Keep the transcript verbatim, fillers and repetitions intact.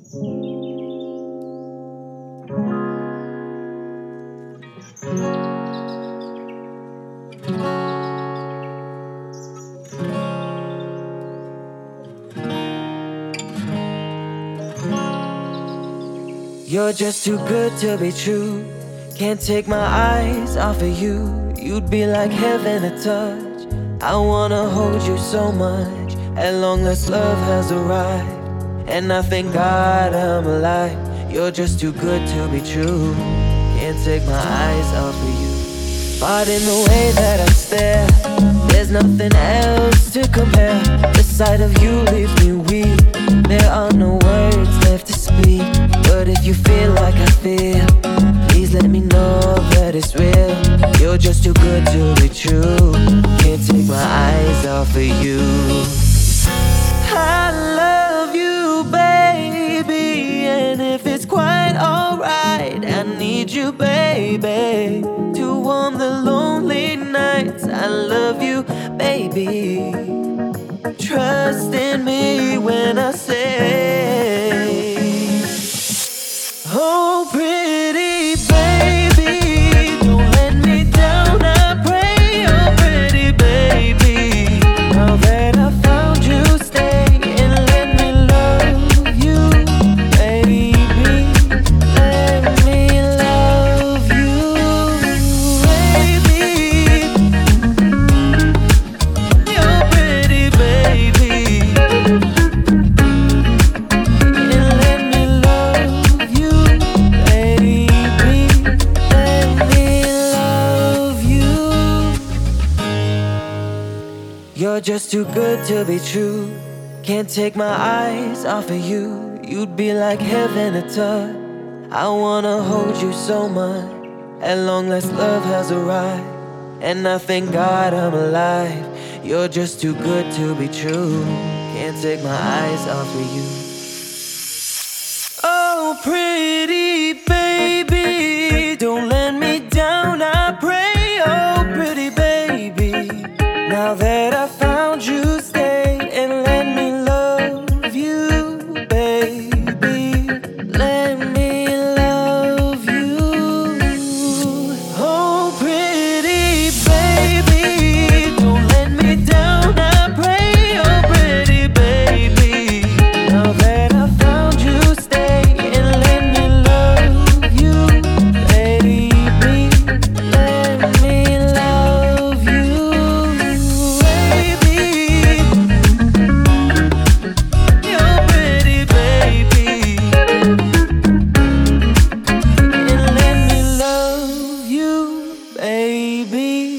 You're just too good to be true. Can't take my eyes off of you. You'd be like heaven to touch. I wanna hold you so much. At long last love has arrived, and I thank God I'm alive. You're just too good to be true. Can't take my eyes off of you. But in the way that I stare, there's nothing else to compare. The sight of you leaves me weak. There are no words left to speak. But if you feel like I feel, please let me know that it's real. You're just too good to be true. Can't take my eyes off of you. I love you, baby, and if it's quite alright, I need you, baby, to warm the lonely nights. I love you, baby. Trust in me when I say, oh, pretty baby, don't let me down, I pray. Oh, pretty baby, now that I found you, stay and let me love you, baby. Let me love you, baby. You're pretty baby, and let me love you, baby. Let me love you. You're just too good to be true. Can't take my eyes off of you. You'd be like heaven to touch. I wanna hold you so much. At long last love has arrived, and I thank God I'm alive. You're just too good to be true. Can't take my eyes off of you. Oh, pretty baby, don't let me down, I pray. Oh, pretty baby, now that I found you, stay and let me love you, baby. Let me love you. Oh, pretty baby, don't let me down, I pray. Oh, pretty baby, now that I found you, stay and let me love you, baby. Let me love you, baby. You're pretty baby, and let me love you, baby.